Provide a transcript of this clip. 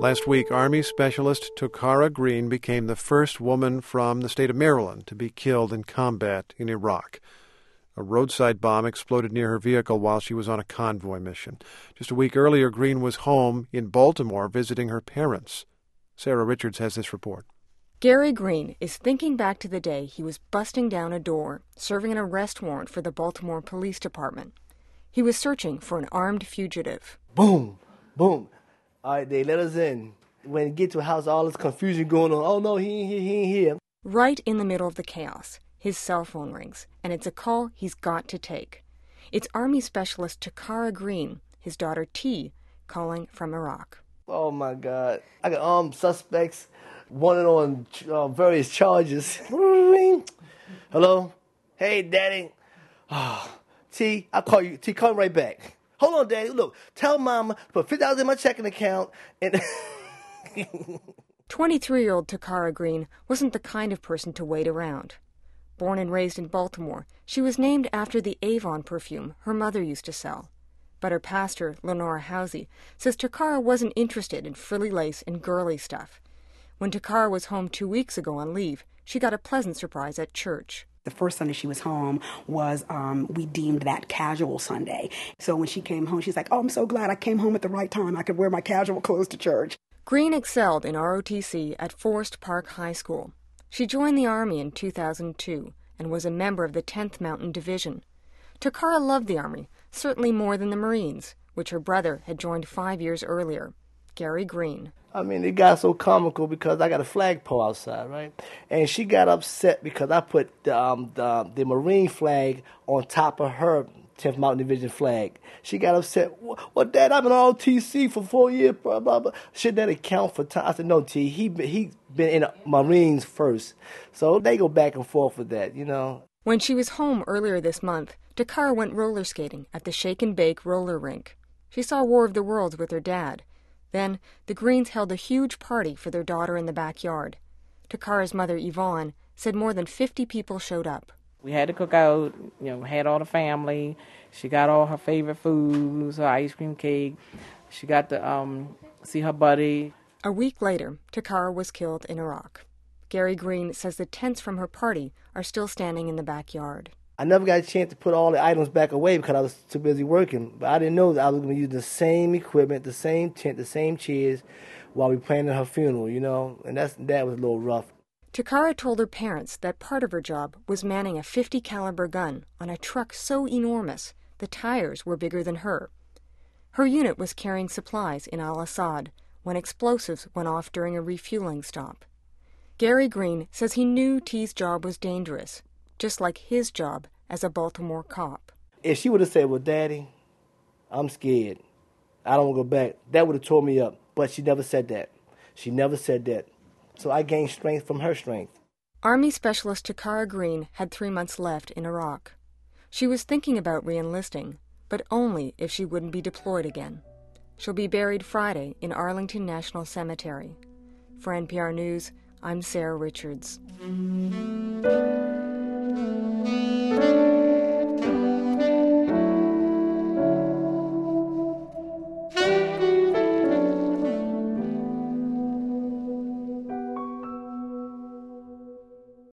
Last week, Army Specialist Tokara Green became the first woman from the state of Maryland to be killed in combat in Iraq. A roadside bomb exploded near her vehicle while she was on a convoy mission. Just a week earlier, Green was home in Baltimore visiting her parents. Sarah Richards has this report. Gary Green is thinking back to the day he was busting down a door, serving an arrest warrant for the Baltimore Police Department. He was searching for an armed fugitive. Boom, boom. All right, they let us in. When we get to a house, all this confusion going on. Oh, no, he ain't here. Right in the middle of the chaos, his cell phone rings, and it's a call he's got to take. It's Army Specialist Tokara Green, his daughter T, calling from Iraq. Oh, my God. I got armed suspects, wanted on various charges. Hello? Hey, Daddy. T, I'll call you. T, call me right back. Hold on, Daddy. Look, tell Mama to put $50 in my checking account. And 23-year-old Tokara Green wasn't the kind of person to wait around. Born and raised in Baltimore, she was named after the Avon perfume her mother used to sell. But her pastor, Lenora Housey, says Tokara wasn't interested in frilly lace and girly stuff. When Tokara was home 2 weeks ago on leave, she got a pleasant surprise at church. The first Sunday she was home was, we deemed that casual Sunday. So when she came home, she's like, oh, I'm so glad I came home at the right time. I could wear my casual clothes to church. Green excelled in ROTC at Forest Park High School. She joined the Army in 2002 and was a member of the 10th Mountain Division. Tokara loved the Army, certainly more than the Marines, which her brother had joined 5 years earlier. Gary Green. I mean, it got so comical because I got a flagpole outside, right? And she got upset because I put the Marine flag on top of her 10th Mountain Division flag. She got upset. Well, Dad, I've been on TC for 4 years, blah, blah, blah. Should that account for time? I said, no, T, he been in the Marines first. So they go back and forth with that, you know. When she was home earlier this month, Tokara went roller skating at the Shake and Bake roller rink. She saw War of the Worlds with her dad. Then, the Greens held a huge party for their daughter in the backyard. Tokara's mother, Yvonne, said more than 50 people showed up. We had to cook out, had all the family. She got all her favorite foods, her ice cream cake. She got to see her buddy. A week later, Tokara was killed in Iraq. Gary Green says the tents from her party are still standing in the backyard. I never got a chance to put all the items back away because I was too busy working. But I didn't know that I was going to use the same equipment, the same tent, the same chairs while we planned her funeral, and that was a little rough. Tokara told her parents that part of her job was manning a .50 caliber gun on a truck so enormous the tires were bigger than her. Her unit was carrying supplies in Al-Assad when explosives went off during a refueling stop. Gary Green says he knew T's job was dangerous, just like his job as a Baltimore cop. If she would have said, well, Daddy, I'm scared, I don't want to go back, that would have tore me up. But she never said that. She never said that. So I gained strength from her strength. Army Specialist Tokara Green had 3 months left in Iraq. She was thinking about re-enlisting, but only if she wouldn't be deployed again. She'll be buried Friday in Arlington National Cemetery. For NPR News, I'm Sarah Richards.